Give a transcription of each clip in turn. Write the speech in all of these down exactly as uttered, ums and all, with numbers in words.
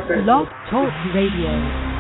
Blog Talk Radio.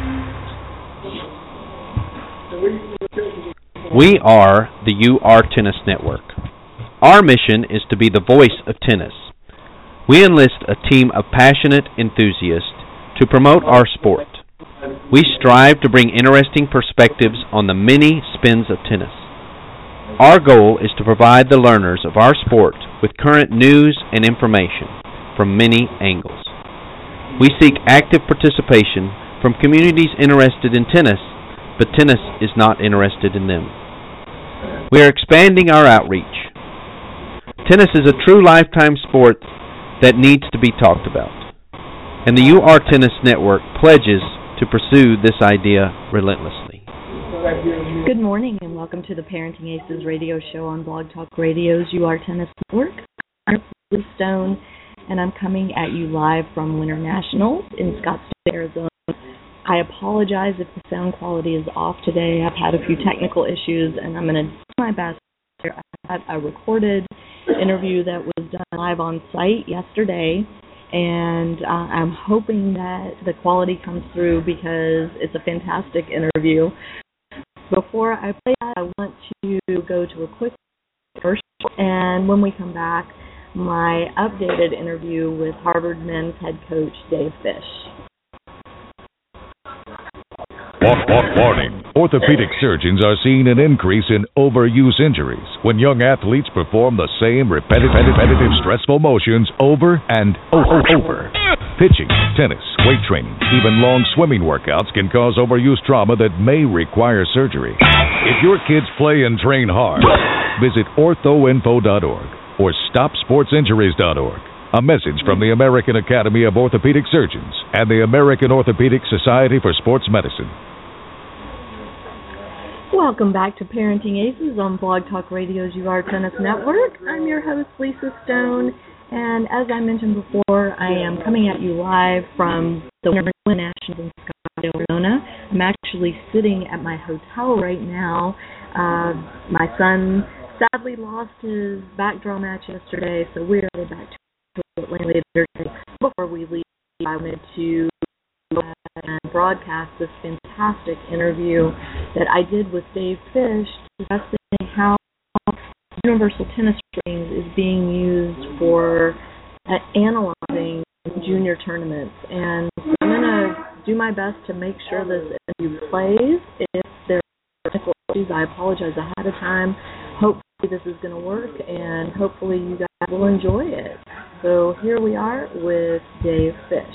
We are the U R Tennis Network. Our mission is to be the voice of tennis. We enlist a team of passionate enthusiasts to promote our sport. We strive to bring interesting perspectives on the many spins of tennis. Our goal is to provide the learners of our sport with current news and information from many angles. We seek active participation from communities interested in tennis, but tennis is not interested in them. We are expanding our outreach. Tennis is a true lifetime sport that needs to be talked about, and the U R Tennis Network pledges to pursue this idea relentlessly. Good morning and welcome to the Parenting Aces radio show on Blog Talk Radio's U R Tennis Network. I'm Liz Stone, and I'm coming at you live from Winter Nationals in Scottsdale, Arizona. I apologize if the sound quality is off today. I've had a few technical issues, and I'm going to do my best. I had a recorded interview that was done live on site yesterday, and uh, I'm hoping that the quality comes through because it's a fantastic interview. Before I play that, I want to go to a quick first, and when we come back, my updated interview with Harvard men's head coach Dave Fish. Warning. Orthopedic surgeons are seeing an increase in overuse injuries when young athletes perform the same repetitive, repetitive stressful motions over and over. over. Pitching, tennis, weight training, even long swimming workouts can cause overuse trauma that may require surgery. If your kids play and train hard, visit ortho info dot org or stop sports injuries dot org. A message from the American Academy of Orthopedic Surgeons and the American Orthopedic Society for Sports Medicine. Welcome back to Parenting Aces on Blog Talk Radio's U R Tennis Network. I'm your host, Lisa Stone, and as I mentioned before, I am coming at you live from the Winter Nationals in Scottsdale, Arizona. I'm actually sitting at my hotel right now. Uh, my son sadly lost his backdraw match yesterday, so we're headed back to Atlanta later today. Before we leave, I wanted to go ahead and broadcast this fantastic interview that I did with Dave Fish discussing how universal tennis rings is being used for uh, analyzing junior tournaments. And I'm going to do my best to make sure this interview plays. If there are technical issues, I apologize ahead of time. Hopefully this is going to work, and hopefully you guys will enjoy it. So here we are with Dave Fish.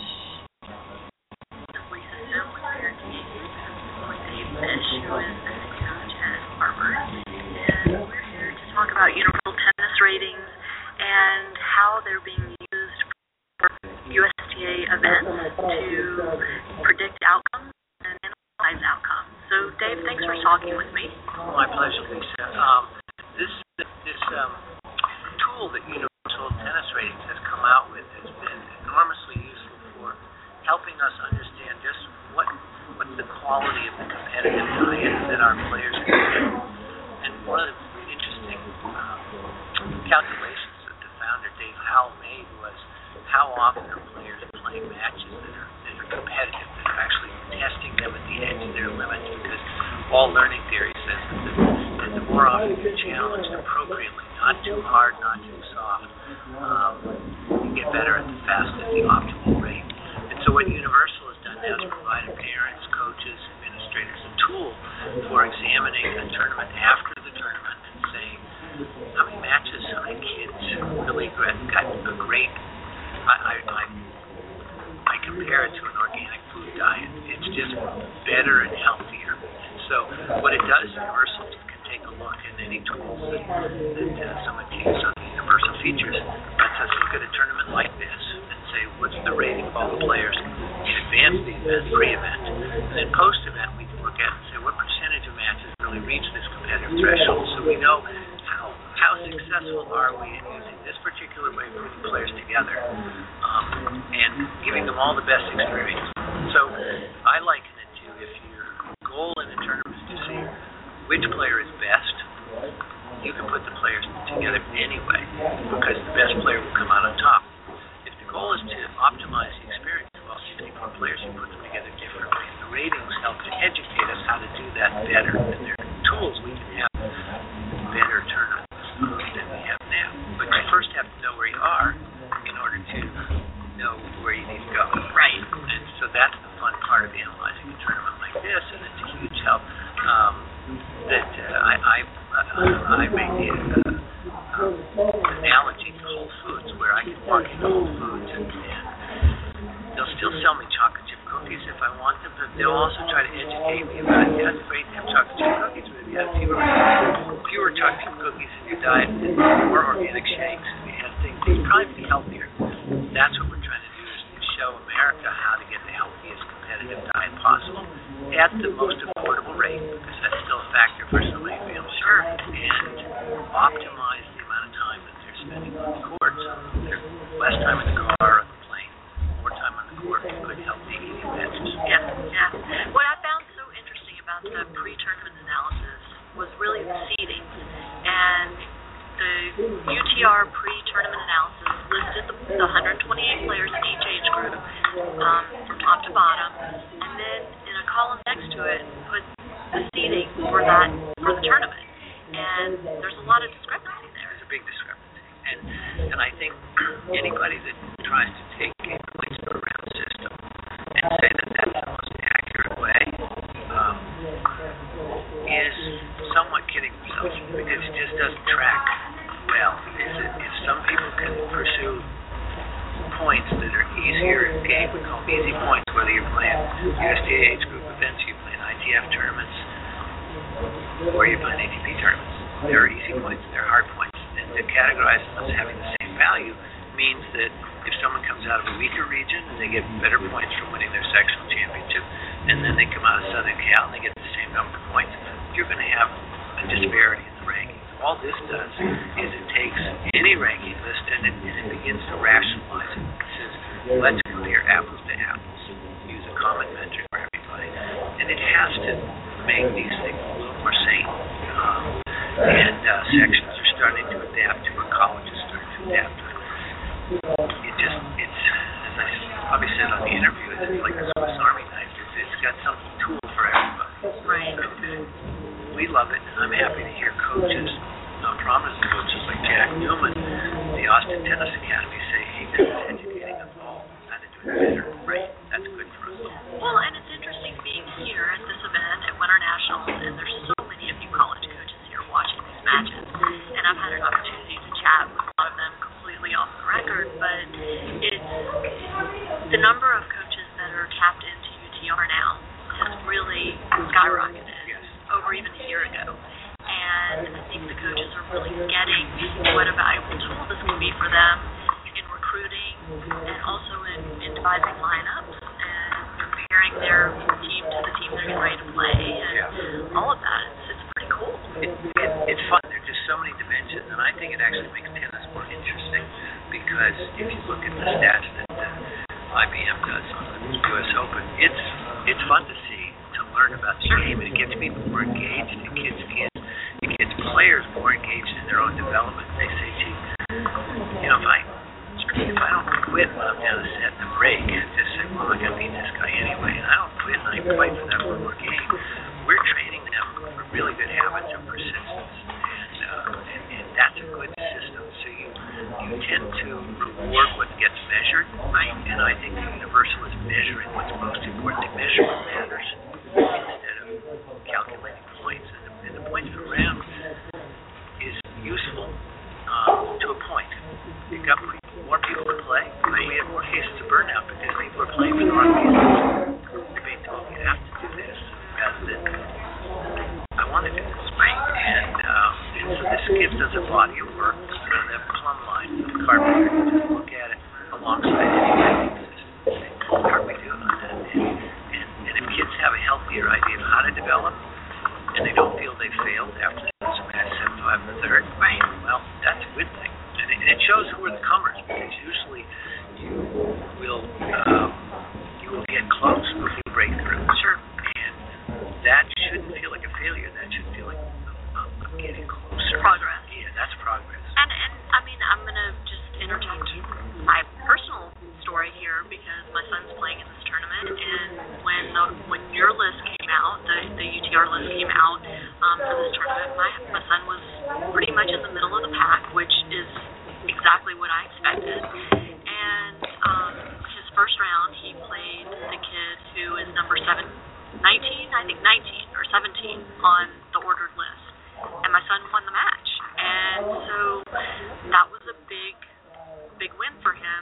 Fish, who is the head coach at Harvard, and we're here to talk about universal tennis ratings and how they're being used for U S T A events to predict outcomes and analyze outcomes. So, Dave, thanks for talking with me. My pleasure, Lisa. Um, this this um, tool that Universal Tennis Ratings has come out with has been enormously useful for helping us understand just what what's the quality of the competitive diet that our players are doing. And one of the interesting um, calculations that the founder, Dave Howell, made was how often are players playing matches that are, that are competitive, that are actually testing them at the edge of their limits, because all learning theory says that the, that the more often you're challenged appropriately, not too hard, not too soft, um, you get better at the fastest, the optimal rate. And so what Universal has done now is provided parents, coaches, administrators a tool for examining a tournament after the tournament and saying how many matches, how many kids really got a great. I, I, I, I compare it to an organic food diet. It's just better and healthier. And so what it does, Universal can take a look at any tools that, that uh, someone takes on the Universal features. Lets us look at a tournament like this and say, what's the rating of all the players in advance of the event, pre-event, and then post-event we can look at and say what percentage of matches really reach this competitive threshold, so we know how how successful are we in using this particular way of putting players together um, and giving them all the best experience. So I liken it to, if your goal in a tournament is to see which player is best, you can put the players together anyway, because the best player will come out on top. If the goal is to optimize the experience, well, you take more players educate us how to do that better. And there are tools we can have better tournaments uh, than we have now. But you first have to know where you are in order to know where you need to go. Right. And so that's the fun part of analyzing a tournament like this, and it's a huge help. Um, that uh, I I, uh, I make the uh, uh, analogy to Whole Foods, where I can walk into Whole Foods and, and they'll still sell me chocolate chip cookies if I want them, but they'll also try to educate me about, yeah, it's great to have chocolate chip cookies, but if you have fewer, fewer chocolate chip cookies in your diet and more organic shakes, and you have things, you'd probably be healthier. That's what we're trying to do, is to show America how to get the healthiest competitive diet possible at the most affordable rate, because that's still a factor for so many families. Sure. And optimize the amount of time that they're spending on the court. So they're less time in the car or the plane, more time on the court for good, healthy eating adventures. Yeah, yeah. What I found so interesting about the pre-tournament analysis was really the seeding. And the U T R pre-tournament analysis listed the, the one hundred twenty-eight players in each age group um, from top to bottom, and then in a column next to it put the seeding for that for the tournament. And there's a lot of discrepancy there. There's a big discrepancy, and and I think anybody that tries to take a points per round system and say that that's the most accurate way um, is somewhat kidding themselves, because it just doesn't track well. Is it, if some people can pursue points that are easier in game, we call them easy points, whether you're playing U S D A age group events, you're playing I T F tournaments, or you're playing A T P tournaments. There are easy points and there are hard points. And to categorize them as having the same value means that if someone comes out of a weaker region and they get better points from winning their sectional championship, and then they come out of Southern Cal and they get the same number of points, you're going to have a disparity in the rankings. All this does is it takes any ranking list and it, and it begins to rationalize it. It says, let's compare apples to apples, use a common metric for everybody. And it has to make these things a little more sane. Um, and uh, sections are starting to adapt to it, colleges starting to adapt to it. It just, it's, as I probably said on the interview, it's like a Swiss Army knife. It's, it's got some tool for everybody. Right. We love it, and I'm happy to hear coaches, uh, prominent coaches like Jack Newman, the Austin Tennis Academy, say, hey, this is educating us all how to do it better. Right. That's good for us. Well, and it's interesting being here at this event at Winter Nationals, and there's so many of you college coaches here watching these matches, and I've had an opportunity to chat with a lot of them completely off the record, but it's the number of coaches that are tapped into U T R now has really skyrocketed Yes. over even a year ago. And I think the coaches are really getting what a valuable tool this can be for them in recruiting and also in, in devising lineups and comparing their team to the team they're getting ready to play and yeah. all of that. It's, it's pretty cool. It, it, it's fun. There are just so many dimensions, and I think it actually makes tennis more interesting, because if you look at the stats that uh, I B M does on the U S Open, it's it's fun to see, to learn about the sure. game, and it gets people more engaged. It gets kids, it gets players more engaged in their own development. They say, gee, you know, if I if I don't quit when I'm down a set in the break, just say, well, I got to beat this guy anyway, and I don't quit and I fight for that one more game. We're training them for really good habits of persistence, and, uh, and, and that's a good system. So you you tend to reward what gets measured, right? And I think the universal is measuring what's most important. To measure what matters instead of calculating points. And the, and the points per round is useful um, to a point. You got more people to play. We have more cases of burnout because people are playing for the wrong reasons. They're being told you have to do this rather than I want to do this, right? And, um, and so this gives us a body of work, sort of that plumb line of the carpenter. You just look at it alongside any ranking system. How are we doing on that? And, and, and if kids have a healthier idea of how to develop, and they don't feel they failed after some match seven five in the third, right? Well, that's a good thing. And it, and it shows who are the comers, because usually you will um, you will get close before you break through. Sure. And that shouldn't feel like a failure. That should feel like um, I'm getting closer. Progress. Yeah, that's progress. And, and I mean, I'm going to just interject my personal story here, because my son's playing in this tournament, and when the, when your list came out, T R list came out um, for this tournament, my, my son was pretty much in the middle of the pack, which is exactly what I expected. And um, his first round, he played the kid who is number seven, nineteen, I think nineteen or seventeen on the ordered list. And my son won the match. And so that was a big, big win for him.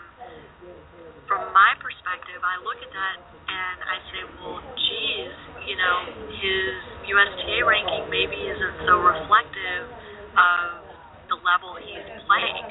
From my perspective, I look at that and I say, well, geez, you know, his U S T A ranking maybe isn't so reflective of the level he's playing.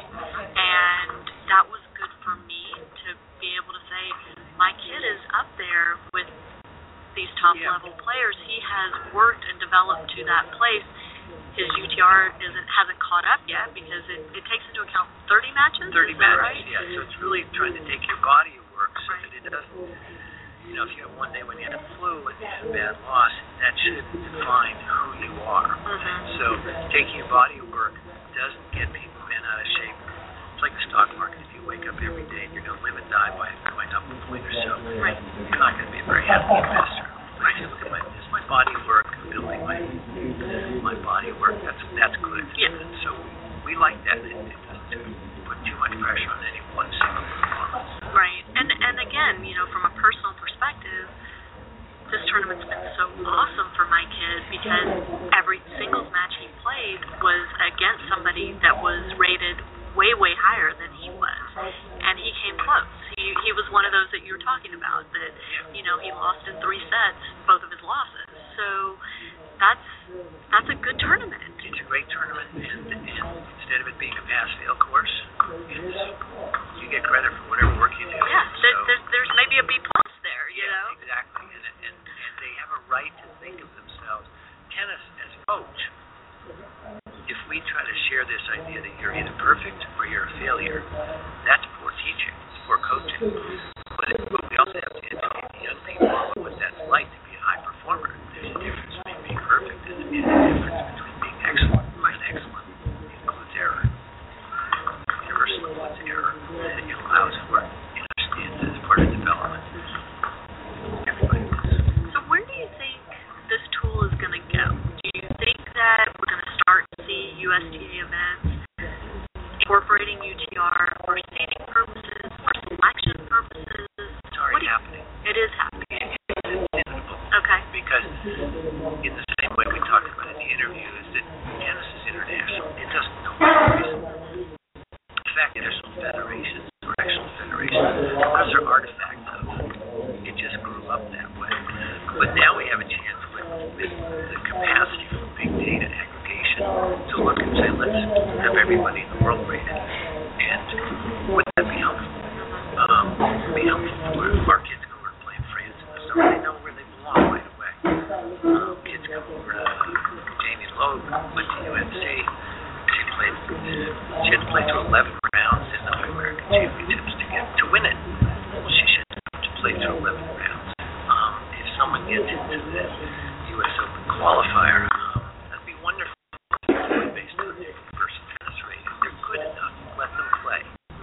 And that was good for me to be able to say, my kid is up there with these top yeah. level players. He has worked and developed to that place. His U T R isn't hasn't caught up yet because it, it takes into account thirty matches. Thirty is that matches, right? yeah. So it's really trying to take your body of work so right. that it doesn't. You know, if you have one day when you had a flu and you had a bad loss, that shouldn't define who you are. Mm-hmm. So taking your body of work doesn't get people bent out of shape. It's like the stock market. If you wake up every day and you're going to live and die by going up a point or so, right. you're not going to be a very happy investor. I just look at my, this is my body of work, building my my body of work. That's that's good. Yeah. So we like that. It, it doesn't put too much pressure on any one single performance. Right. And and again, you know, from a personal perspective, this tournament's been so awesome for my kid because every singles match he played was against somebody that was rated way, way higher than he was. And he came close. He he was one of those that you were talking about that, you know, he lost in three sets, both of his losses. So that's that's a good tournament. It's a great tournament, and, and instead of it being a pass-fail course, it's, you get credit for whatever work you do. Yeah, so, there, there's, there's maybe a B plus there, you yeah, know? Exactly, and, and, and they have a right to think of themselves. Tennis, as a coach, if we try to share this idea that you're either perfect or you're a failure, that's poor teaching, it's poor coaching. But, it, but we also have to educate the young people about what that's like to be a high performer. There's a difference between being perfect and a difference between being excellent. And excellent includes error. Universal includes error. And it allows for it. You understand that as part of development. Everybody does. So where do you think this tool is going to go? Do you think that we're going to start to see U S T A events incorporating U T R for seeding purposes, for selection purposes? It's already happening. It is happening. It's inevitable. Okay. Because in the same way we talked about in the interview is that tennis is international. It doesn't know any reason. In fact, international federations or actual federations, those are artifacts of it. It just grew up that way. But now we have a chance with, with the capacity for big data aggregation to look and say, let's have everybody in the world rated. And would that be helpful? Um, would be helpful for our kids go over and play in France and so they know where they belong right away. Um, kids come over to Jamie Loeb, went to U N C. She played. She had to play through eleven rounds in the American Championships to get to win it. Well, she should have to play through eleven rounds. Um, if someone gets into the U S Open qualifier, um, that'd be wonderful. Based on their first tennis rating, they're good enough. Let them play.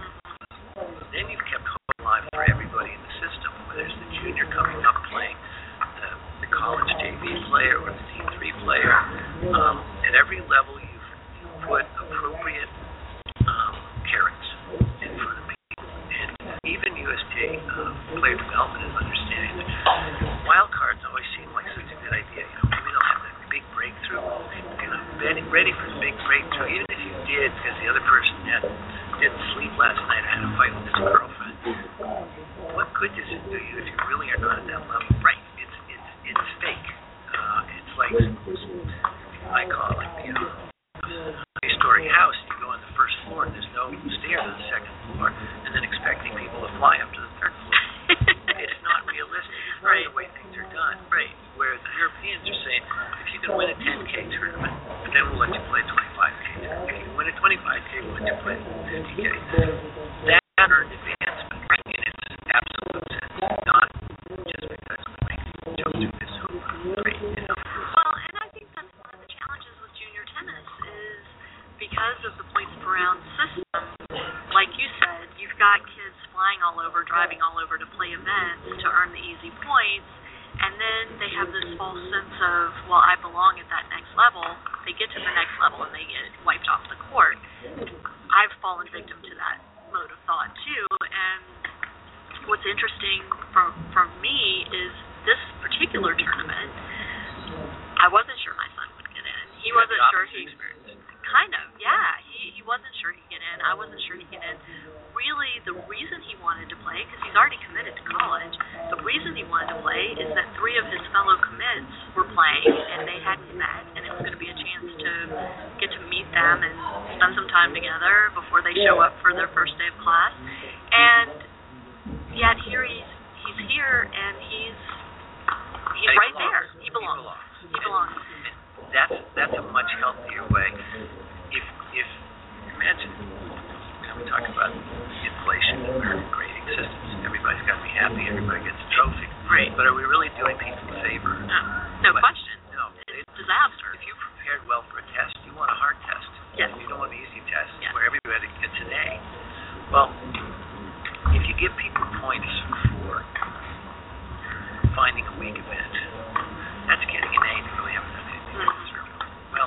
Then you've kept hope alive for everybody in the system, whether it's the junior coming up playing, the, the college J V player or the Team three player. Um, at every level, you've, you've put appropriate um, carrots in front of people. And even U S T A uh, player development is understanding that wild cards always seem like such a good idea. You know, maybe they'll have that big breakthrough. You know, ready, ready for the big breakthrough. Even if you did, because the other person had, didn't sleep last night or had a fight with his girlfriend. What good does it do you if you really are not at that level? Right. It's it's it's fake. Uh, it's like I call it, you know, a story house. You go on the first floor and there's no stairs on the second floor, and then expecting people to fly up to the third floor. It's not realistic. It's not right. The way things are done. Right. Where the Europeans are saying, if you can win a ten K tournament, then we'll let you play a twenty-five K tournament. If you can win a twenty-five K, we'll let you play fifty K. That earned advancement in its absolute sense, not just because we make people jump through this hoop. Right. You know? Well, and I think that's one of the challenges with junior tennis is because of the points per round system, like you said, you've got kids flying all over, driving all over to play events to earn the easy points, and then they they have this false sense of, well, I belong at that next level. They get to the next level and they get wiped off the court. I've fallen victim to that mode of thought too. And what's interesting for for me is this particular tournament, I wasn't sure my son would get in. He wasn't sure he experience. Kind of, yeah. He he wasn't sure he'd get in. I wasn't sure he'd get in. Really, the reason he wanted to play, because he's already committed to college, the reason he wanted to play is that three of his fellow commits were playing, and they hadn't met, and it was going to be a chance to get to meet them and spend some time together before they show up for their first day of class. And yet here he's he's here, and he's he's And he right belongs. there. He He belongs. belongs. He belongs. And that's that's a much healthier way. If if imagine, you know, we talk about inflation in our grading systems. Everybody's got to be happy. Everybody gets a trophy. Right. But are we really doing people a favor? No, no But- question. No. It's a disaster. If you prepared well for a test, you want a hard test. Yes. You don't want an easy test Yes. where everybody gets an A. Well, if you give people points for finding a weak event, that's getting an A. You really haven't done anything to deserve it. Well,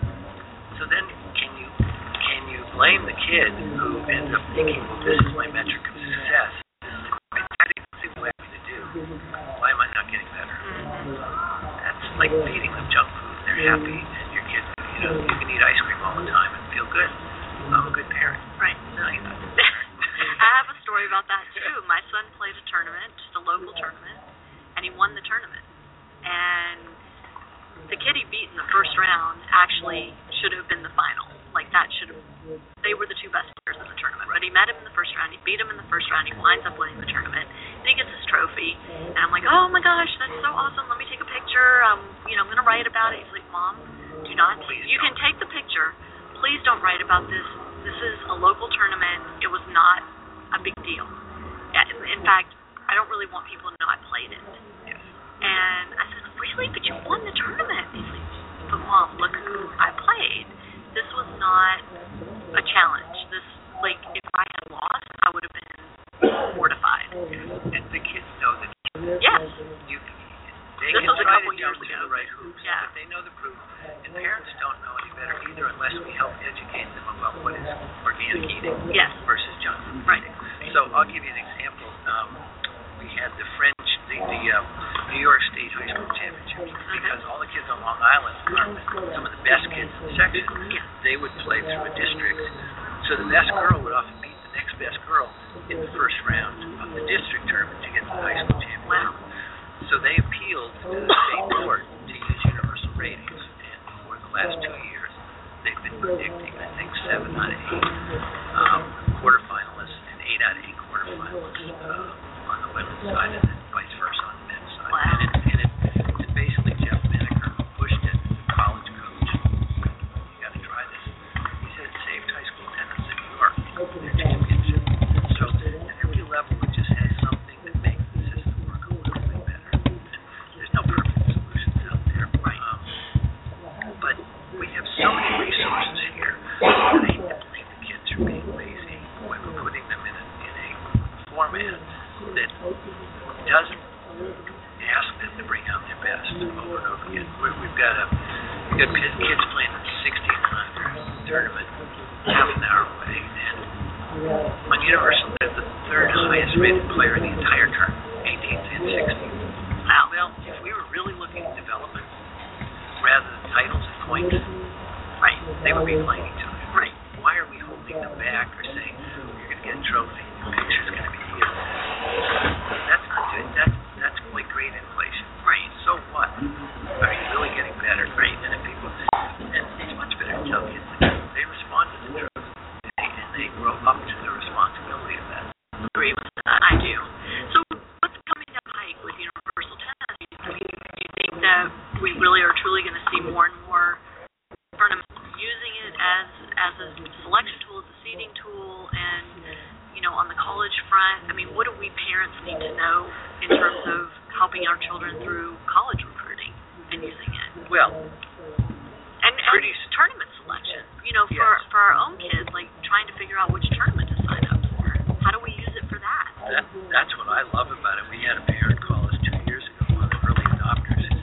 so then can you can you blame the kid who ends up thinking, well, this is my metric of success? This is exactly what I need to do. Why am I not getting better? That's like feeding them junk food. They're happy, and your kid, you know, you can eat ice cream all the time and feel good. I'm a good parent. Right. No, you're not. I have a story about that too. My son played a tournament, just a local tournament, and he won the tournament. And the kid he beat in the first round actually should have been the final. Like that should have. They were the two best players in the tournament. But he met him in the first round. He beat him in the first round. He winds up winning the tournament, and he gets his trophy. And I'm like, oh my gosh, that's so awesome. Let me take a picture. Um, you know, I'm gonna write about it. He's like, Mom, do not. Please you don't. can take the picture. Please don't write about this. This is a local tournament. It was not a big deal. Yeah, in fact, I don't really want people to know I played it. Yes. And I said, really? But you won the tournament. He's like, but Mom, look who I played. This was not a challenge. This, like, if I had lost, I would have been mortified. And the kids know that Yes. you. They This can was a try couple to jump years through ago. the right hoops, Yeah. but they know the proof. And parents don't know any better either unless we help educate them about what is organic eating Yes. versus junk food. Right. So I'll give you an example. Um, we had the French, the, the uh, New York State High School Championships, because all the kids on Long Island are some of the best kids in the section. Yeah. They would play through a district, so the best girl would often beat the next best girl in the first round of the district tournament to get to the high school championship. Wow. So they appealed to the state court to use universal ratings, and for the last two years, they've been predicting, I think, seven out of eight um, quarterfinalists and eight out of eight quarterfinalists uh, on the women's side, and then vice versa on the men's side. Wow. And, it, and it, it's basically Jeff Menaker who pushed it, the college coach. You got to try this. He said it saved high school tennis in New York in their championship. So at every level, it just has something that makes the system work a little bit better. There's no perfect solutions out there, right? Um, but we have so many resources here. And I hate to blame the kids for being lazy when we're putting them in a, in a format that doesn't ask them to bring out their best over and over again. We're, we've got a we've got kids kids playing in the sixteen hundred tournament half an hour away, and on Universal, they're the third highest rated player in the entire tournament, eighteenth and sixteenth. Wow. Well, if we were really looking at development rather than titles and points, right, they would be playing each other. Right. Why are we holding them back or saying, you're going to get a trophy, your picture's going to be here? That's not good. That's, that's like great inflation. Right. So what? Are you really getting better? Right. And if people, and it's much better to tell kids that they respond to the truth, and they, and they grow up to the responsibility of that. Agree with that. I do. So what's coming down the pike with universal tennis? I mean, do you think that we really are truly going to see more and more tournaments using it as as a selection tool, as a seeding tool, and you know, on the college front? I mean, what do we parents need to know in terms of helping our children through college recruiting and using it? Well, and, and pretty tournament selection. You know, for Yes. for our own kids, like trying to figure out which tournament to sign up for. How do we use it for that? That, that's what I love about it. We had a parent call us two years ago, one of the early adopters, and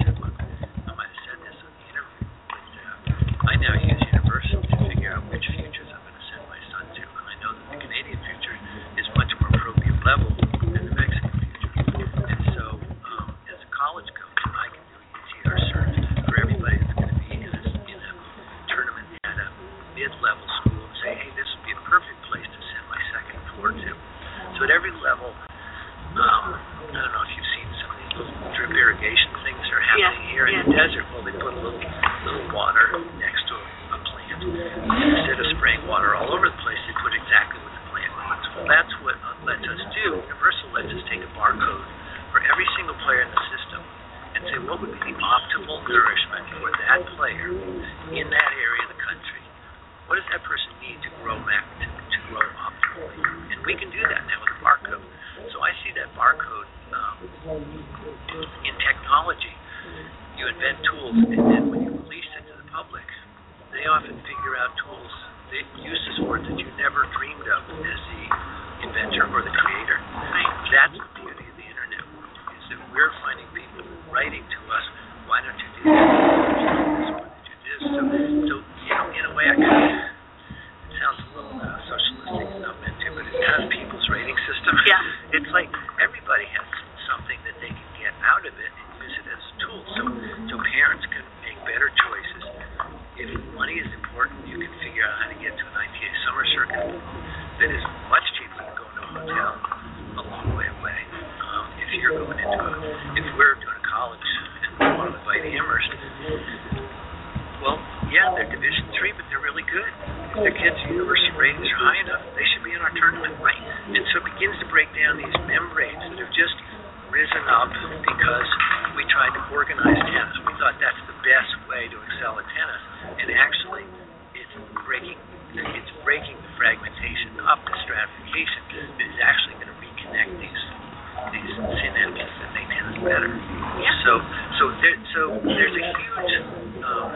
irrigation things are happening Yeah, here in yeah. the desert. Well, they put a little, little water next to a, a plant. Instead of spraying water all over the place, they put exactly what the plant needs. Well, that's what lets us do. Universal lets us take a barcode for every single player in the system and say what would be the optimal nourishment for that player in that area of the country. What does that person need to grow back, to, to grow optimally? And we can do that now with a barcode. So I see that barcode um, in technology. You invent tools, and then when you release it to the public, they often figure out tools, they use this word that you never dreamed of as the inventor or the creator. Right. That's the beauty of the internet, is that we're finding people writing to us, why don't you do this, why don't you do this? So, so you know, in a way, I kind of, it sounds a little uh, socialistic and not meant to, but it's kind of people's rating system. Yeah. It's like everybody has something that they can get out of it and use it as a tool. So, so parents can make better choices. If money is important, you can figure out how to get to an I T A summer circuit that is much cheaper than going to a hotel a long way away. Um, if you're going into a, if we're doing a college and we want to invite Amherst, well, yeah, they're Division three, but they're really good. If their kids' university ratings are high enough, they should be in our tournament. Right. And so it begins to break down these membranes that have just risen up because we tried to organize tennis. We thought that's the best way to excel at tennis, and actually, it's breaking. It's breaking the fragmentation up, the stratification that is actually going to reconnect these these synapses that make tennis better. Yeah. So, so there, so there's a huge um,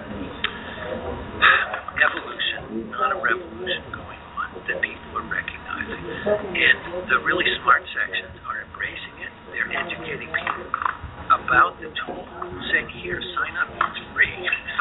evolution, not a revolution, going on that people are recognizing, and the really smart sections are embracing it. They're educating people about the tool, saying, "Here, sign up. It's free."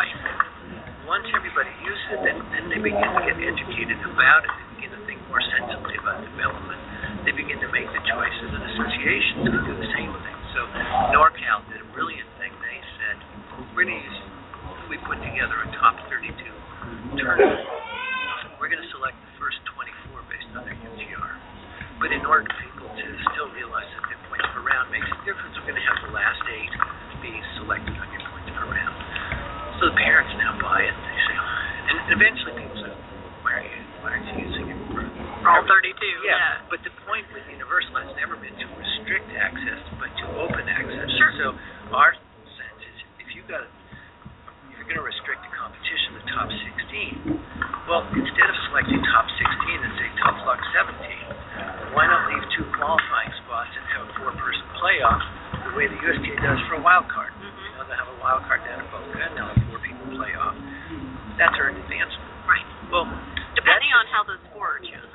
Once everybody uses it, then, then they begin to get educated about it. They begin to think more sensibly about development. They begin to make the choices, and associations can do the same thing. So NorCal did a brilliant thing. They said, we're going to use, we put together a top thirty-two tournament. We're going to select the first twenty-four based on their U T R. But in order for people to still realize that their points per round makes a difference, we're going to have the last eight be selected on your points per round. So the parents now buy it. They say, and eventually people say, why are you, why aren't you using it for, For all thirty-two, yeah. yeah. But the point with Universal has never been to restrict access, but to open access. Sure. So our sense is, if you've got, if you're going to restrict the competition to top sixteen, well, instead of selecting top sixteen and say tough luck seventeen, why not leave two qualifying spots and have a four-person playoff the way the U S T A does for a wild card? Mm-hmm. You know, they have a wild card down in Boca, and they'll have four people play off. That's earned advancement. Right. Well, depending on how the scorer chooses.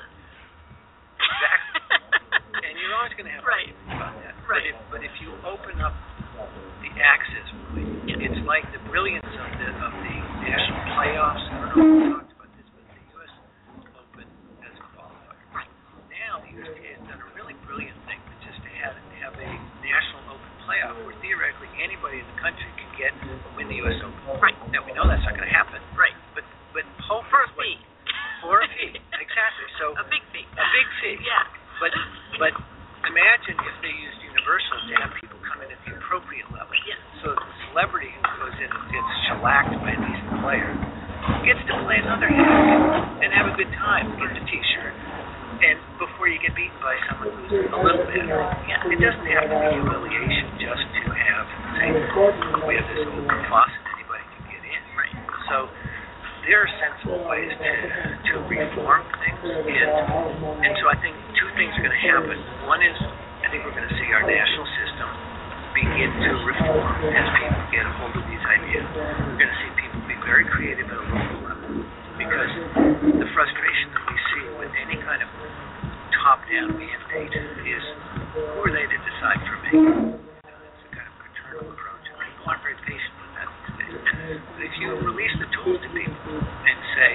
Exactly. And you're always going to have right. arguments about that. Right. But if, but if you open up the access point, it's like the brilliance of the of the national playoffs. I don't know if we talked about this, but the U S Open as a qualifier. Right. Now the U S T A has done a really brilliant thing, which is to have have a national open playoff where theoretically anybody in the country can get win the U S Open. Right. Now we know that's not going to happen. Right. But but hope For a fee. For a fee. Exactly. So a big fee. a big fee. Yeah. But but imagine if they used Universal to have people come in at the appropriate level. Yes. So the celebrity who goes in and gets shellacked by a decent player gets to play another half and have a good time, get a T-shirt, and before you get beaten by someone who's a little better. Yeah. It doesn't have to be humiliation just to have, say, we have this open faucet, anybody can get in. Right. So there are sensible ways to, to reform things, and and so I think two things are going to happen. One is I think we're going to see our national system begin to reform as people get a hold of these ideas. We're going to see people be very creative at a local level, because the frustration that we see with any kind of top-down mandate is, who are they to decide for me? You know, it's a kind of paternal approach, and people aren't very patient with that these days. But if you release the tools to people and say,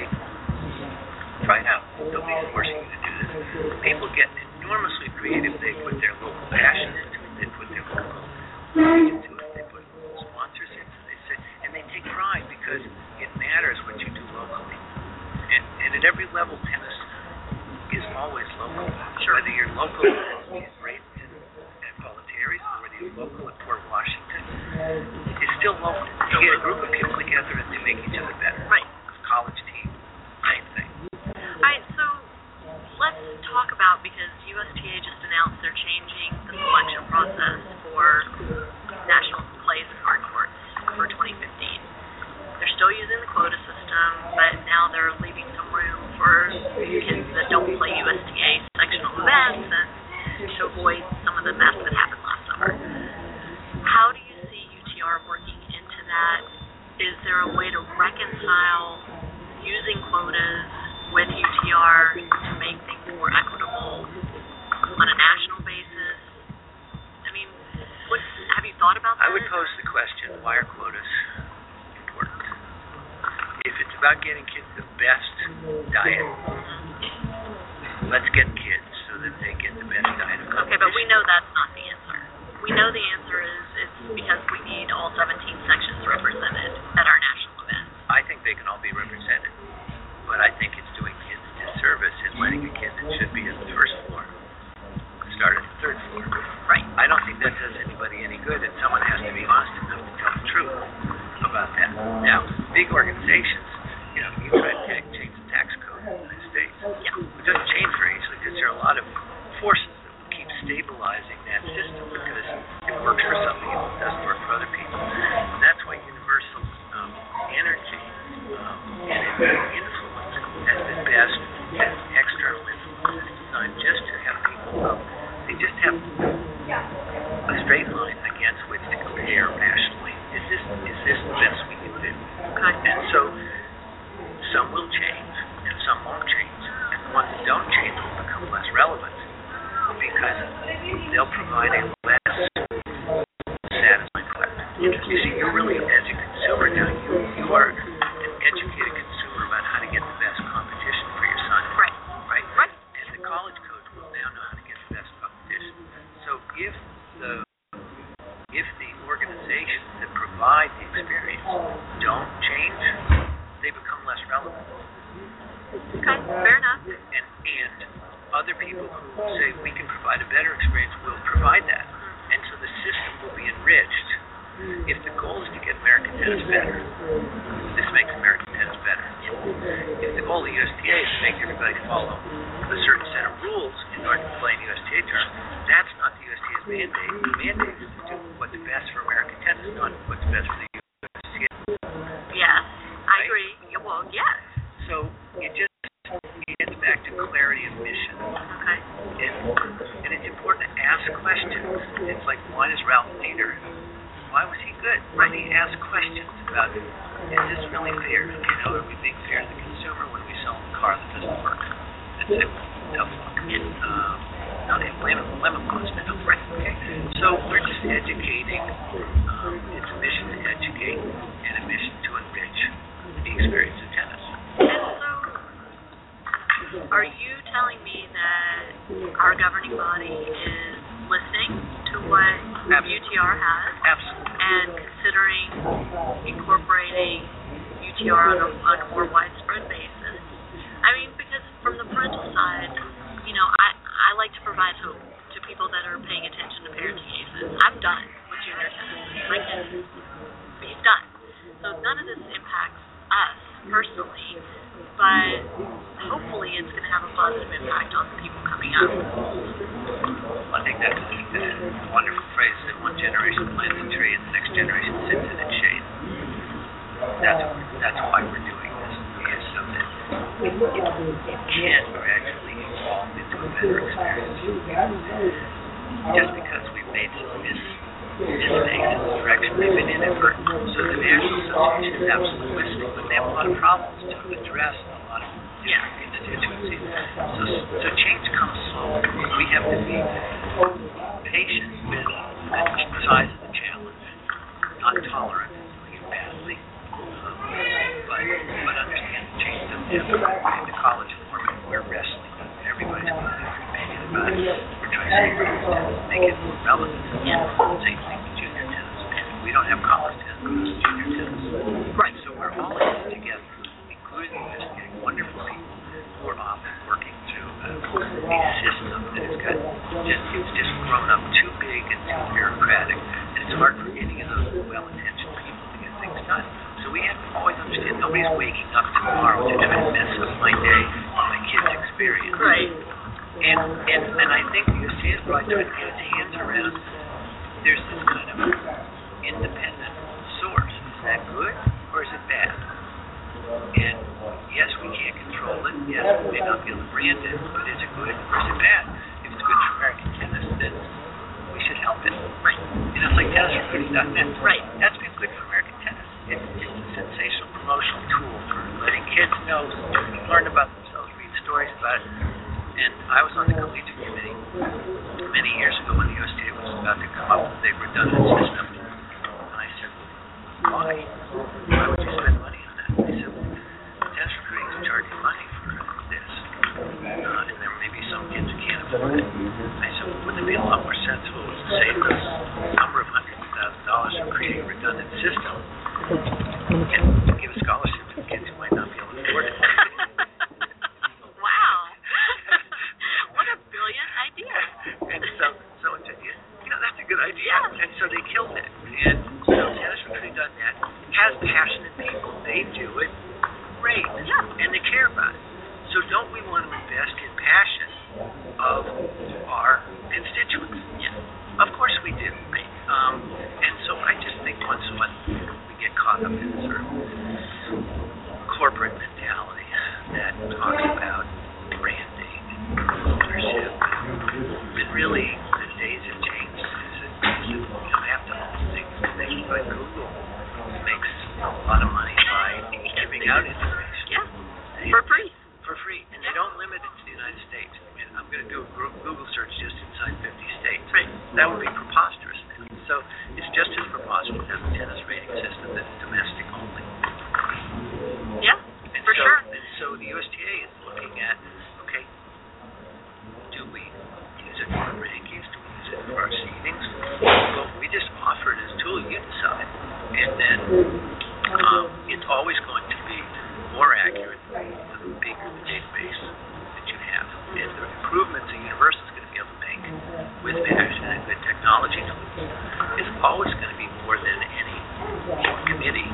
try it out, they'll be forcing you to do this, people get enormously creative. They put their local passion into it, they put their local money into it, they put sponsors into it, they say, and they take pride because it matters what you do locally. And, and at every level, tennis is always local. Sure. Whether you're local at Bradenton at Bollettieri's, or whether you're local at Port Washington, still local. You get a group of people together and they make each other better. Right. College team, same thing. All right, so let's talk about, because U S T A just announced they're changing the selection process for national plays and hard courts for twenty fifteen. They're still using the quota system, but now they're leaving some room for kids that don't play U S T A sectional events and to avoid some of the mess that happened last summer. How do you see U T R working into that? Is there a way to reconcile using quotas with U T R to make things more equitable on a national basis? I mean, what, have you thought about that? I would pose the question, why are quotas important? If it's about getting kids the best diet, let's get kids so that they get the best diet. Okay, but we know that's not the answer. We know the answer is it's because we need all seventeen sections represented at our national events. I think they can all be represented, but I think it's doing kids disservice in letting a kid that should be at the first floor start at the third floor. Right. I don't think that does anybody any good, and someone has to be honest enough to tell the truth about that. Now, big organizations, you know, you try to take, change the tax code in the United States. Yeah. It doesn't change very easily because there are a lot of forces that will keep stabilizing that system because it works for some people, it doesn't work for other people. And that's why universal um, energy um, and influence has been best as external influence is designed just to have people, um, they just have a straight line against which to compare nationally. Is this is this the best we can do? Okay. And so some will change and some won't change. And the ones that don't change will become less relevant because they'll provide a less satisfying product. You see, you're really, as a consumer now, you, you are an educated consumer about how to get the best competition for your son. Right. Right? Right. And the college coach will now know how to get the best competition. So if the if the organizations that provide the experience don't change, they become less relevant. Okay, fair enough. And and other people who say we can provide a better experience will provide that. And so the system will be enriched. If the goal is to get American tennis better, this makes American tennis better. If the goal of the U S T A is to make everybody follow a certain set of rules in order to play in U S T A terms, that's not the U S T A's mandate. The mandate is to do what's best for American tennis, not what's best for the U S T A. Yes, I agree. Yeah, well, yes. So it just gets back to clarity of mission. Okay. And, and it's important to ask questions. It's like, why does Ralph Nader, why was he good? Right? He asked questions about, is this really fair? You know, are we being fair to the consumer when we sell a car that doesn't work? That's it. Tough luck. And, um, no, they blame it, lemon post, no, right? Okay. So we're just educating. Um, it's a mission to educate and a mission to enrich the experience of tennis. And so, are you telling me that our governing body is listening to what Absolutely. U T R has Absolutely. and considering incorporating U T R on a, on a more widespread basis? I mean, because from the parental side, you know, I, I like to provide hope to people that are paying attention to parenting aces. I'm done with junior tennis. My kid, he's done. So none of this impacts us personally, but hopefully it's going to have a positive impact on the people coming up. I think that's the wonderful phrase that one generation plants a tree and the next generation sits in its shade. That's that's why we're doing this, is so that it, it, it can gradually evolve into a better experience. Just because we've made some mis mistakes in the direction they've been inadvertent. So the National Association is absolutely listening, but they have a lot of problems to address in a lot of different yeah. constituencies. So, so change comes slowly. We have to be patient with the size of the challenge, not tolerant of doing it badly, um, but, but understand the change doesn't happen right away. In the college format, we're wrestling. Everybody's got an opinion about it. We're trying to make it more relevant. Yeah. Same thing with junior tennis. And we don't have college tennis, it's junior tennis. Right. So we're all in this together, including this wonderful people who are often working through a, a system that has got just, it's just grown up too big and too bureaucratic. And it's hard for any of those well-intentioned people nobody's waking up tomorrow to try to mess up my day or my kid's experience. Right. And and and I think the U S D A is probably trying to get its hands around. There's this kind of independent source. Is that good or is it bad? And yes, we can't control it. Yes, we may not be able to brand it, but is it good or is it bad? If it's good for American tennis, then we should help it. Right. You know, it's like tennis recruiting dot net. Right. That's been good for American tennis. It's, it's a sensational promotional tool for letting kids know, learn about themselves, read stories about it. And I was on the collegiate committee many years ago when the U S D A was about to come up with a redundant system. And I said, why? Why would you spend money on that? They said, well, tennis recruiting is charging money for this. Uh, and there may be some kids who can't afford it. I said, well, wouldn't it be a lot more sensible to save us a number of hundreds of thousand dollars for creating a redundant system and give a scholarship to kids who might not be able to afford it? Wow. What a brilliant idea. And so, so it's a, you know, that's a good idea. Yeah. And so they killed it. And so tennis recruiting dot net has passionate people. They do it great. Yeah. And they care about it. So don't we want to invest in passion of our constituents? Yes. Of course we do. Right? Um, and so I just think once in a while we get caught up in sort of corporate mentality that talks about branding and ownership. But really, the days have changed. Is it, is it, you don't have to own things. Things like Google makes a lot of money by giving out information. Yeah. They, For free. For free. And they don't limit it to the United States. I mean, I'm going to do a Google search just inside fifty states. Right. That would be preposterous. So it's just as preposterous as a tennis rating system that is domestic only. Yeah, And for so, sure. And so the U S D A is looking at, okay, do we use it for our rankings? Do we use it for our seedings? Well, we just offer it as a tool. You decide. And then um, it's always going to be more accurate the bigger the database that you have. And the improvements a university is going to be able to make with passion and good technology tools is always going to be more than any committee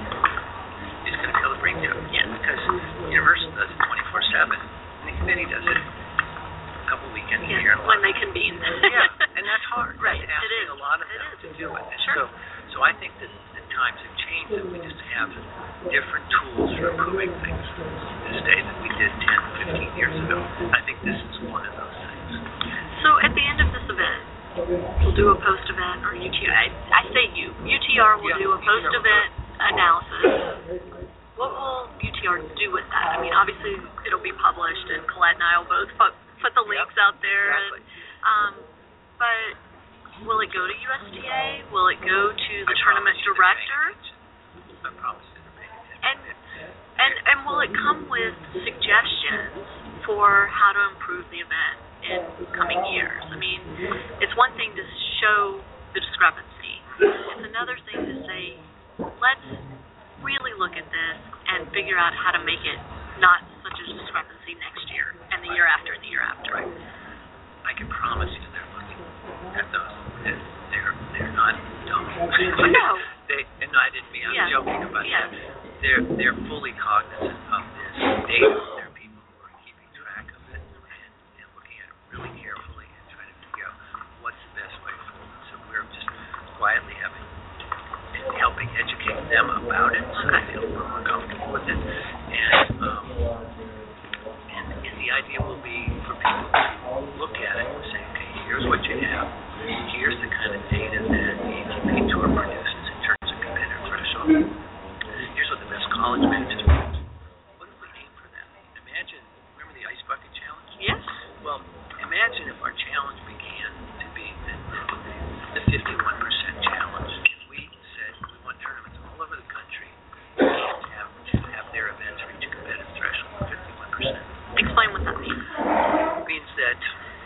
is going to be able to bring to it. Yeah, because the university does it twenty-four seven, and the committee does it a couple weekends Yeah, a year. when they convene. Yeah, and that's hard. Right, That's it asking is. a lot of It them is. to do it. And Sure. so, so I think that the times have changed, that we just have different tools for improving things this day than we did ten, fifteen years ago. I think this is one of those things. So at the end of this event, we'll do a post-event, or U T R. I, I say you. U T R will Yeah, do a U T R will post-event analysis. What will U T R do with that? I mean, obviously it'll be published, and Colette and I will both put, put the links Yep, out there. exactly. And, um, but will it go to U S D A? Will it go to the I tournament promise you to pay director? attention. I promise you to pay attention. And and and will it come with suggestions for how to improve the event in coming years? I mean, it's one thing to show the discrepancy. It's another thing to say, let's really look at this and figure out how to make it not such a discrepancy next year and the year after and the year after. Right. I can promise you they're looking at those. They're they're, they're not dumb. No. They, and I didn't mean, I'm Yeah. joking about Yeah. that. They're they're fully cognizant of this data. There are people who are keeping track of it and, and looking at it really carefully and trying to figure out what's the best way forward. So we're just quietly having and helping educate them about it so they feel more comfortable with it. And um, and, and the idea will be for people to look at it and say, okay, here's what you have. Here's the kind of data that the A T P Tour produces in terms of competitive threshold. Here's what the best college matches produce. What if we aim for that? Imagine, remember the Ice Bucket Challenge? Yes. Well, imagine if our challenge began to be the, the fifty-one percent challenge. If we said we want tournaments all over the country to have, to have their events reach a competitive threshold of fifty-one percent. Explain what that means. It means that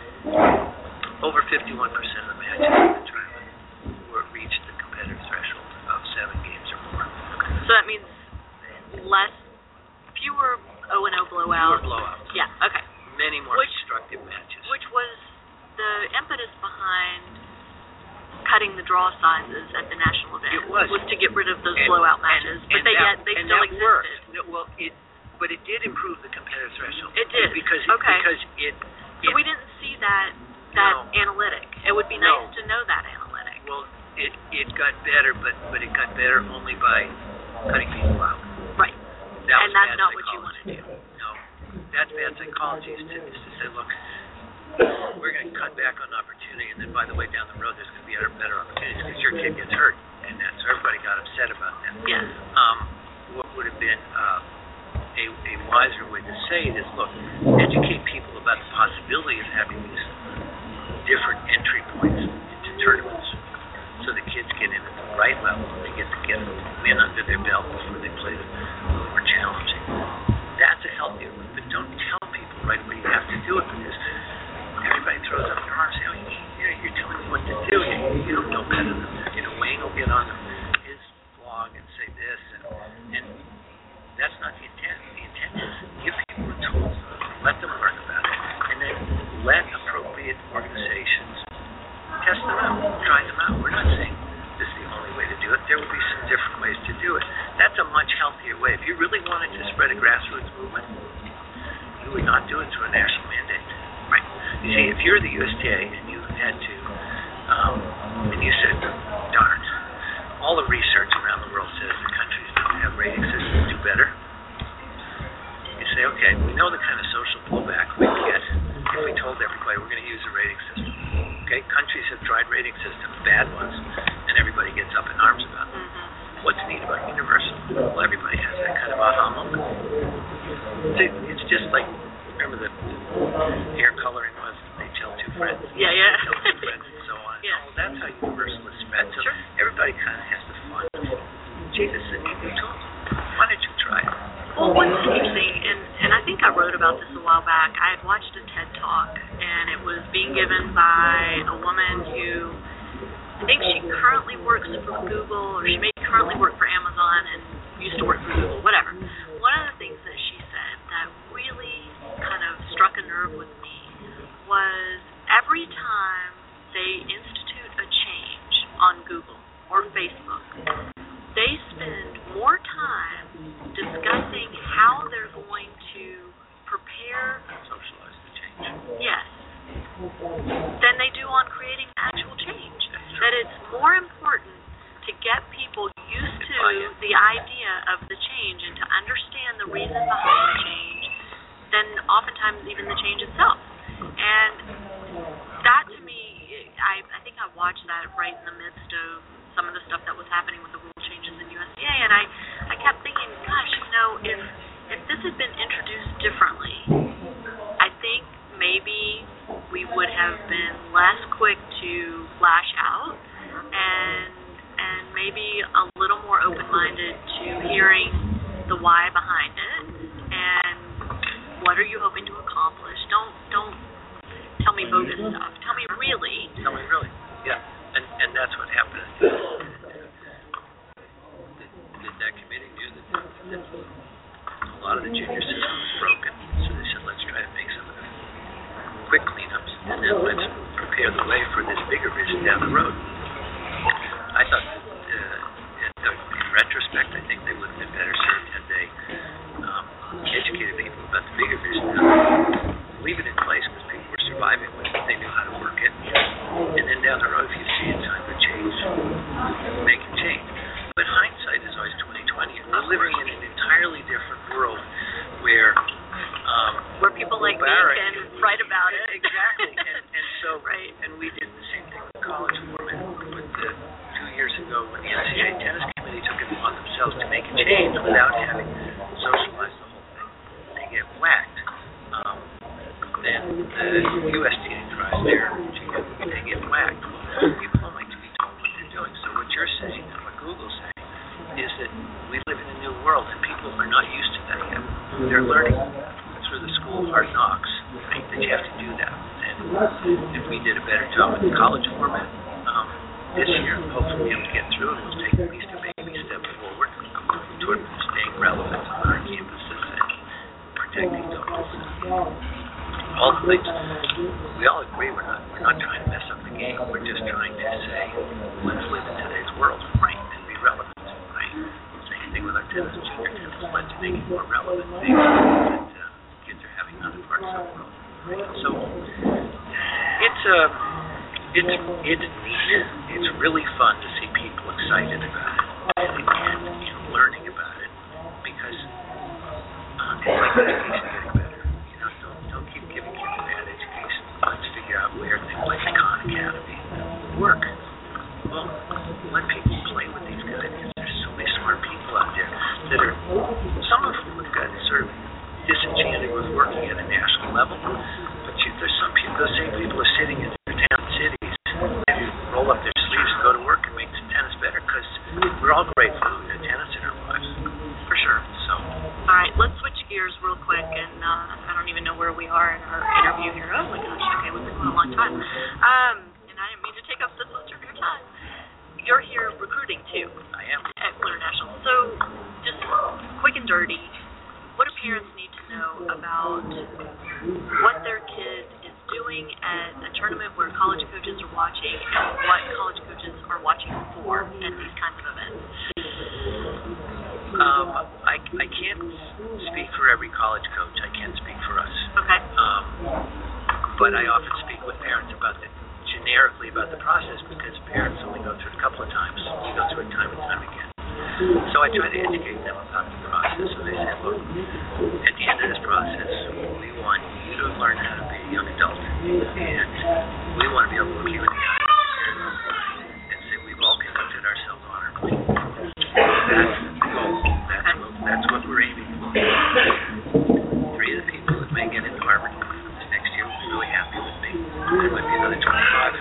over fifty-one percent of the matches in the tournament were reached the competitive threshold of seven games or more. So that means less, fewer O and O blowouts. Fewer blowouts. Yeah, okay. Many more Which- constructive matches. Which was the impetus behind cutting the draw sizes at the national event. It was. to get rid of those And- blowout and- matches, but and they that, yet they and still that existed. worked. No, well, Well, it, but it did improve the competitive threshold. It did. Because okay. because it. So it, we didn't see that that no. analytic. It would be No. nice to know that analytic. Well, it it got better, but but it got better only by cutting people out. Right. That and was that's bad not what you psychology. want to do. No, that's bad psychology is to, is to say, look, we're going to cut back on opportunity, and then by the way, down the road, there's going to be other better opportunities because your kid gets hurt, and that's so everybody got upset about that. Yes. Um, what would have been uh, a, a wiser way to say it is, look, educate people about the possibility of having these different entry points into tournaments, so the kids get in at the right level, and they get to get a win under their belt before they play the more challenging. That's a healthier way, but don't tell people right away you have to do it because everybody throws up their arms and says, oh, you know, you're telling me what to do. You, you don't know better than that. You know, Wayne will get on his blog and say this, and, and that's not the intent. The intent is give people the tools, let them learn about it, and then let appropriate organizations test them out, try them out. We're not saying this is the only way to do it. There will be some different ways to do it. That's a much healthier way. If you really wanted to spread a grassroots movement, you would not do it through a national mandate. Right? You see, if you're the U S T A and you had to, um, and you said, darn, all the research around the world says the countries that have rating systems do better, you say, okay, we know the kind of social blowback we'd get if we told everybody we're going to use a rating system. Okay, countries have tried rating systems, bad ones, and everybody gets up in arms about them. Mm-hmm. What's neat about universal? Well, everybody has that kind of aha moment. It's just like, remember the hair coloring was, they tell two friends. Yeah, yeah. Tell two friends and so on. Yeah. Well, that's how universal is spread. So sure. everybody kind of has the fun. Gee, this is a neat new tool. Why don't you try it? Well, what's interesting, and, and I think I wrote about this a while back, I had watched a TED Talk, and it was being given by a woman who, I think she currently works for Google, or she may currently work for Amazon and used to work for Google, whatever. One of the things that she said that really kind of struck a nerve with me was every time they institute a change on Google or Facebook, they spend more time discussing how they're going to prepare, socialize the change. yes, than they do on creating actual change. That it's more important to get people used to the idea of the change and to understand the reason behind the change than oftentimes even the change itself. And that to me, I, I think I watched that right in the midst of some of the stuff that was happening with the rule changes in U S D A, and I, I kept thinking, gosh, you know, if if this had been introduced differently, I think maybe we would have been less quick to lash out and and maybe a little more open-minded to hearing the why behind it and what are you hoping to accomplish. Don't don't tell me bogus stuff. Tell me really. Tell me really. Yeah. And and that's what happened. That, that committee knew that, that a lot of the junior system was broken, so they said, let's try to make some of the quick cleanups, and then let's prepare the way for this bigger vision down the road. I thought, that, uh, in, in retrospect, I think they would have been better served had they um, educated people about the bigger vision down the road. Leave it in place because people were surviving with it. They knew how to work it. And then down the road, if you see it's time to change, make it change. But hindsight is always twenty twenty. We're living in an entirely different world where um, where people like me can write about it. Exactly. and, and so, right. And we did the same thing with college format. With the, two years ago, when the N C double A tennis committee took it upon themselves to make a change without having socialized the whole thing, they get whacked. Um, then the U S D A tries there to get, they get whacked. People don't like to be told what they're doing. So what you're saying and what Google's saying is that we live in a new world and people are not used to that yet. They're learning through the school of hard knocks, right, that you have to do that. And if we did a better job with the college format um, this year, hopefully we'll get through it. We'll take at least a baby step forward toward staying relevant on our campuses and protecting those. All the things, we all agree we're not we're not trying to mess up the game. We're just trying to say, let's live in today's world, right, and be relevant, right? Same thing with our tennis, junior tennis, but to make it more relevant things that uh, kids are having in other parts of the world. Right? So it's uh, it's it's neat. It's really fun to see people excited about it and, and you know, learning about it because uh, it's like education getting better. You know, don't don't keep giving kids a bad education. Let's figure out where things like Khan Academy work. Well, let people play with these guys because there's so many smart people out there that are, some of whom have gotten sort of disenchanted with working at a national level, but you, there's some people, those same people are sitting in their town cities, they roll up their sleeves and go to work and make tennis better because we're all grateful we have tennis in our lives, for sure. So. All right, let's switch gears real quick, and uh, I don't even know where we are in our interview here. Oh my gosh, okay, we've been going a long time. Um, and I didn't mean to take up this much of your time. You're here recruiting too. I am. At International. So, just quick and dirty, what do parents need to know about what their kid is doing at a tournament where college coaches are watching and what college coaches are watching for at these kinds of events? Um, I, I can't speak for every college coach. I can't speak for us. Okay. Um, but I often speak with parents about the generically about the process because parents only go through it a couple of times. We go through it time and time again. So I try to educate them about the process. So they say, look, at the end of this process, we want you to learn how to be a young adult. And we want to be able to look you in the eye and say we've all conducted ourselves honorably. That's the goal. That's what, that's what we're aiming for. Three of the people that may get into Harvard next year will be really happy with me. There might be another twenty-five.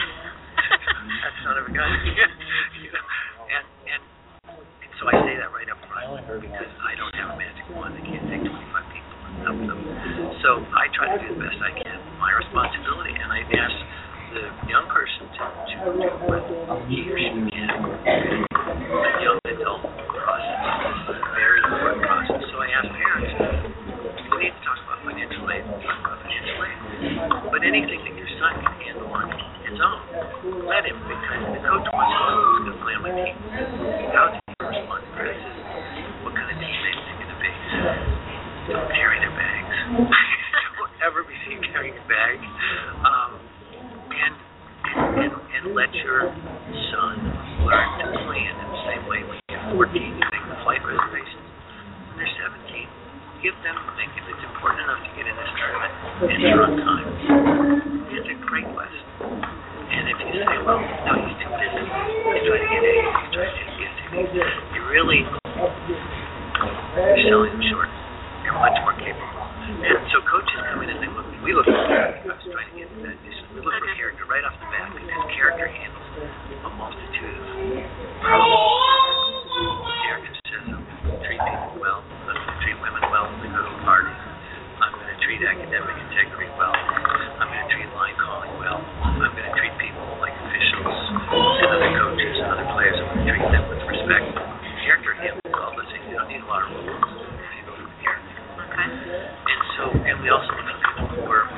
That son of a gun. You know? and, and and so I say that right up front because I don't have a magic wand. I can't take twenty-five people and help them. So I try to do the best I can. My responsibility, and I ask the young person to, to do what he or she can. The young adult process is a very important process. So I ask parents, we need to talk about financial aid, talk about financial aid. But anything that your son can handle on his own, let him, because the coach wants to know who's going to play on my team. How's he going to respond to criticism? What kind of teammate is he going to be? Don't carry their bags. Don't ever be seen carrying a bag. Um, and, and, and let your son learn to plan in the same way when you're fourteen, you make the flight reservations. When they're seventeen, give them, think if it's important enough to get in this tournament, enter on time. It's a great lesson. And if you say, well, no, he's too busy, he's trying to get A's, he's trying to get C's, you're really you're selling them short. You're much more capable. And so coaches come in and they look, we look for character. I was trying to get to that. We look for character right off the bat because character handles a multitude of problems. Character says, I'm going to treat people well, I'm going to treat women well when they go to a party, I'm going to treat academic integrity well, I'm going to treat line calling well, I'm going to treat people like officials and other coaches and other players, I'm going to treat them with respect. Character handles all those things. You don't need a lot of rules if you go from character. Okay. And so, and we also look at people who are,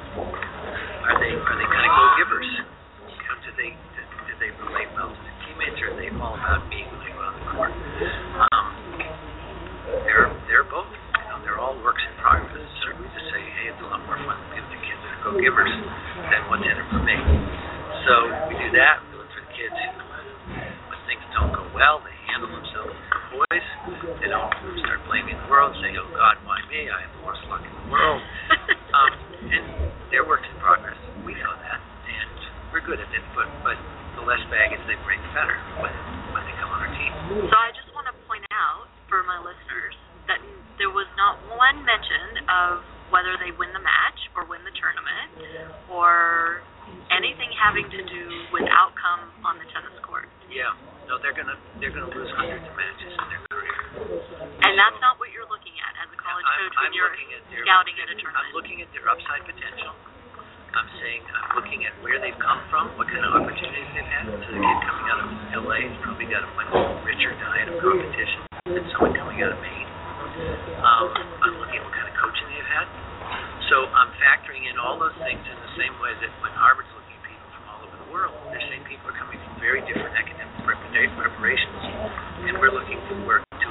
are they, are they kind of go-givers? You know, do they, do, do they relate well to their teammates, or are they all about me when they go on the court? Um, they're, they're both, you know, they're all works in progress. Certainly to say, hey, it's a lot more fun to give the kids that are go-givers than what's in it for me. So we do that. We look for the kids who, when things don't go well, they handle themselves as boys. They don't start blaming the world, saying, oh, God, why me? I have the worst luck in the world. um, and they're works in progress. We know that, and we're good at it, but, but the less baggage they bring, the better when, when they come on our team. So I just want to point out for my listeners that there was not one mention of whether they win the match or win the tournament or anything having to do with outcome on the tennis court. Yeah. No, they're gonna they're gonna lose hundreds of matches in their career. And that's not what you're looking at as a college I'm, coach I'm when you're at their, scouting at a tournament. I'm looking at their upside potential. I'm saying I'm looking at where they've come from, what kind of opportunities they've had. So the kid coming out of L A has probably got a much richer diet of competition than someone coming out of Maine. Um, I'm looking at what kind of coaching they've had. So I'm factoring in all those things in the same way that when Harvard's looking at people from all over the world, they're saying people are coming from very different academic preparations, and we're looking to work to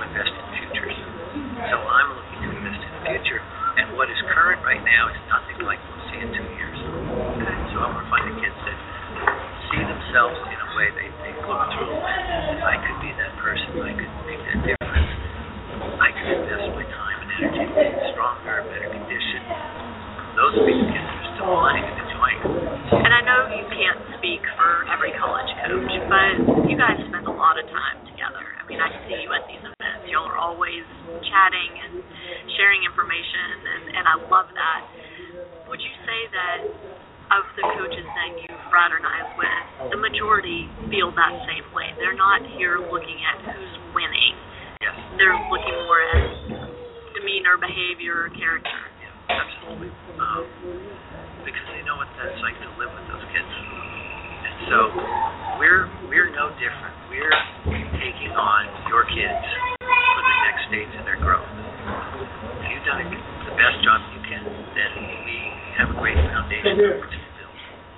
invest in futures. So I'm looking to invest in the future, and what is current right now is nothing like we'll see in two years. So I want to find the kids that see themselves in a way they, they look through, I could be that person, I could make that difference, I could invest my time and energy in being stronger, better conditioned. Those would be the kids that are still playing and enjoying it. And I know you can't speak for every college coach, but you guys spend a lot of time together. I mean, I see you at these events. Y'all are always chatting and sharing information, and, and I love that. Would you say that of the coaches that you fraternize with, the majority feel that same way? They're not here looking at who's winning. Yes. They're looking more at demeanor, behavior, character. Absolutely. Um, because they know what that's like to live with those kids. And so we're we're no different. We're taking on your kids for the next stage of their growth. If you've done the best job you can, then we have a great foundation to build.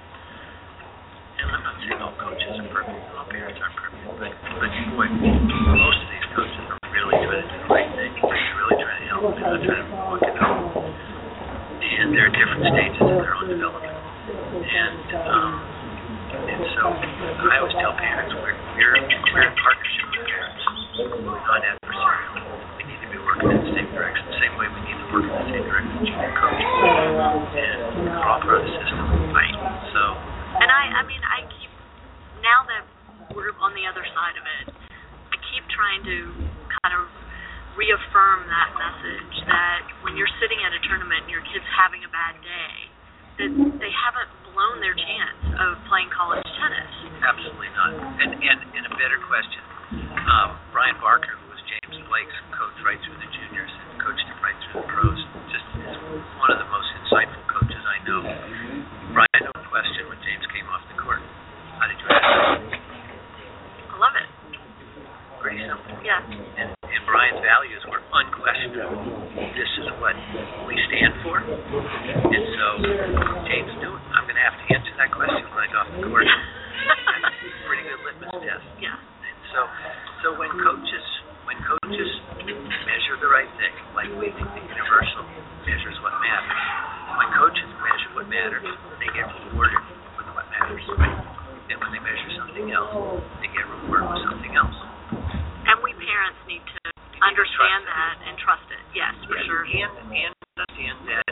And I'm not saying all coaches are perfect, all parents aren't perfect, but, but boy, most of these coaches are really trying to do the right thing. They're really trying to help. They're not trying to look it up. And there are different stages of their own development. And um, and so I always tell parents we're we're we're in partnership with parents, not adversarial. We need to be working in the same direction, the same way we need to work in the same direction with junior coaches. And we're all part of the system, right? So And I I mean I keep now that we're on the other side of it, I keep trying to kind of reaffirm that message that when you're sitting at a tournament and your kid's having a bad day, that they haven't blown their chance of playing college tennis. Absolutely not. And and, and a better question, um, Brian Barker, who was James Blake's coach right through the juniors and coached him right through the pros, just is one of the most insightful coaches I know. Brian, no question when James came off the court. How did you answer? I love it. Pretty simple. Yeah. And, and Brian's values were unquestionable. This is what we stand for. And so James knew it. I'm going to have to answer that question when I go off the court. That's a pretty good litmus test. Yeah. And so, so when coaches, when coaches measure the right thing, like we think the universal measures what matters. When coaches measure what matters, they get rewarded with what matters, right? And when they measure something else, they get rewarded with something else. And we parents need to understand that and trust it. Yes, for yes, sure. And, and understand that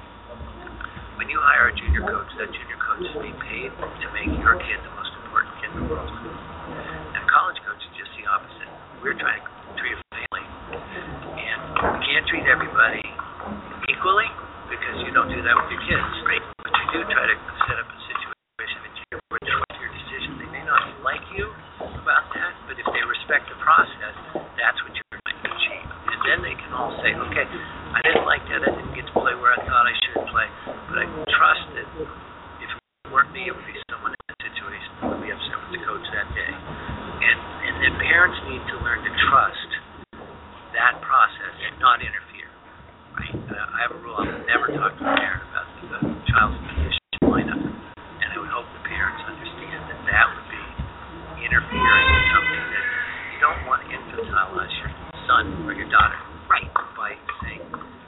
when you hire a junior coach, that junior coach is being paid to make your kid the most important kid in the world. And a college coach is just the opposite. We're trying to treat a family. And you can't treat everybody equally because you don't do that with your kids, right? But you do try to set up a situation that you trust your decision. They may not like you about that, but if they respect the process, that's what you're trying to achieve. And then they can all say, okay, I didn't like that, I didn't get to play where I thought I should play, but I trust that if it weren't me, it would be someone in that situation who would be upset with the coach that day. And and then parents need to learn to trust that process and not interfere. Right? Uh, I have a rule, I will never talk to a parent about the child's position lineup. And I would hope the parents understand that that would be interfering in something that you don't want to infantilize your son or your daughter. Right. By saying,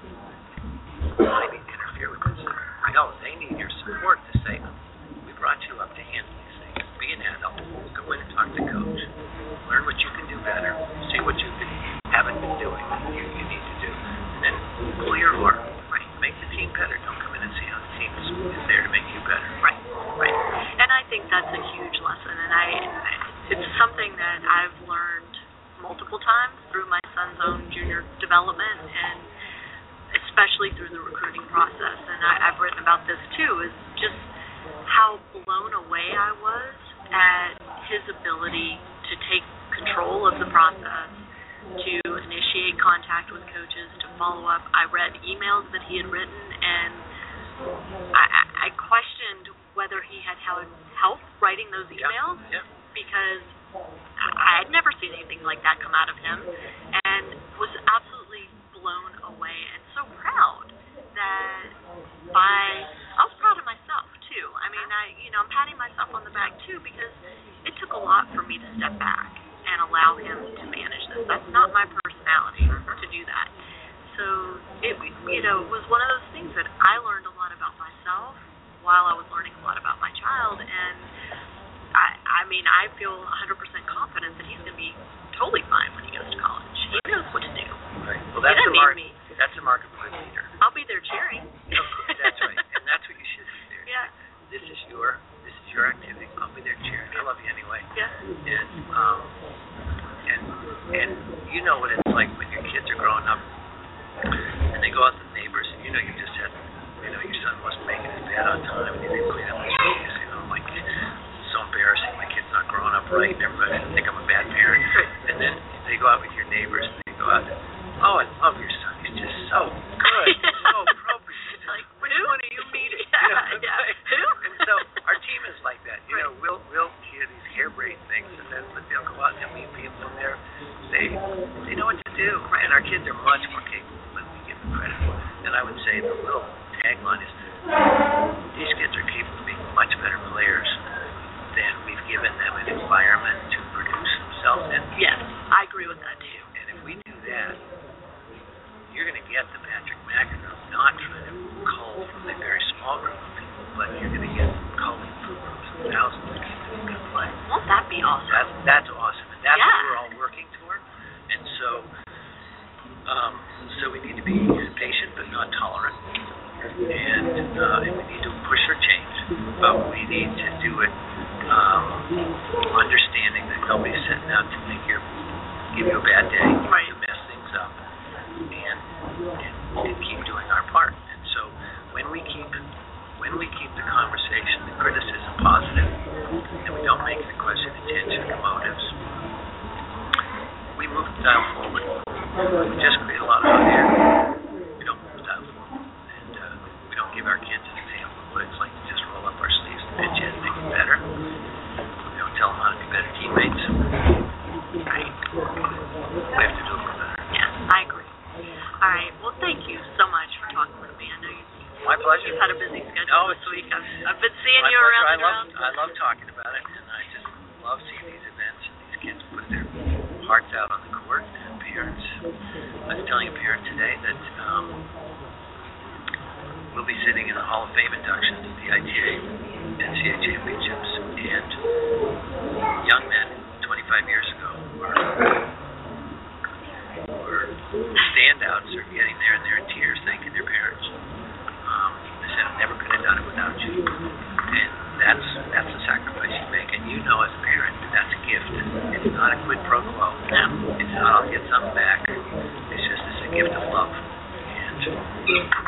I need to interfere with this. No, they need your support to say, we brought you up to handle these things. Be an adult. Go in and talk to coach. Learn what you can do better. See what you can, haven't been doing that you, you need to do. And then pull your work. Right. Make the team better. Don't come in and see how the team is, is there to make you better. Right. Right. And I think that's a huge lesson. And I, it's something that I've learned multiple times through my son's own junior development and especially through the recruiting process. And I, I've written about this too, is just how blown away I was at his ability to take control of the process, to initiate contact with coaches, to follow up. I read emails that he had written, and I, I questioned whether he had had help writing those emails, yeah. Yeah. because I had never seen anything like that come out of him, and was absolutely blown away and so proud that by, I was proud of myself too. I mean, I, you know, I'm patting myself on the back too, because it took a lot for me to step back and allow him to manage this. That's not my personality. you know, was one of those things that I learned a lot about myself while I was learning a lot about my child. And I, I mean, I feel one hundred percent confident that he's going to be totally fine when he goes to college. He knows what to do. Right. Well, that's he the mark. Me. That's the mark of a good leader. I'll be there cheering. Of course, that's right, and that's what you should be there. Yeah. This is your this is your activity. I'll be there cheering. I love you anyway. Yeah. And um, and and you know what it's like when your kids are growing up and they go out to the neighbors, and you know you just had, you know, your son wasn't making his bed on time, and you didn't clean up his shoes. You know, like it's so embarrassing. My kid's not growing up right, and everybody think I'm a bad parent. And then they go out with your neighbors, and they go out. Oh, I love your son. He's just so good. He's so appropriate. Like, which one are you meeting? Yeah, you know, yeah. like, Who? And so our team is like that. You know, we'll we'll hear these harebrained things, and then but they'll go out and they'll meet people, and they're they they know what to do. And our kids are much more capable than we give them credit for. And I would say the little tagline is these kids are capable of being much better players than we've given them an environment to produce themselves in. Yes, I agree with that too. And if we do that, you're going to get the Patrick McEnroe not trying to cull from a very small group of people, but you're going to get culling from groups of thousands of people who can play. Won't that be awesome? That's, that's awesome. And that's yeah. what we're all working toward. And so, um, so we need to be patient but not tolerant. And, uh, and we need to push for change, but we need to do it um, understanding that nobody's setting out to make your, give you a bad day, right. to mess things up. And, and, and keep doing our part. And so when we keep when we keep the conversation, the criticism positive, and we don't make it a question of intention or motives, we move the dial forward. We just create a lot of hot air. We don't move the dial forward. And uh, we don't give our kids an example of what it's like to just roll up our sleeves and pitch in and make it better. We don't tell them how to be better teammates. Right? We have to do a little better. Yeah, I agree. All right. Well, thank you so much for talking with me. I know you. My pleasure. You've had a busy schedule no, this week. I've, I've been seeing my you pleasure. around I and love, around. I love talking about it, and I just love seeing these events and these kids put their hearts out on the court. And parents, I was telling a parent today that um, we'll be sitting in the Hall of Fame inductions at the I T A N C A A championships, and young men twenty-five years ago were. Were standouts are getting there and they're in tears thanking their parents. Um, they said, I never could have done it without you. And that's that's a sacrifice you make. And you know as a parent that that's a gift. It's not a quid pro quo. It's not I'll get something back. It's just it's a gift of love. And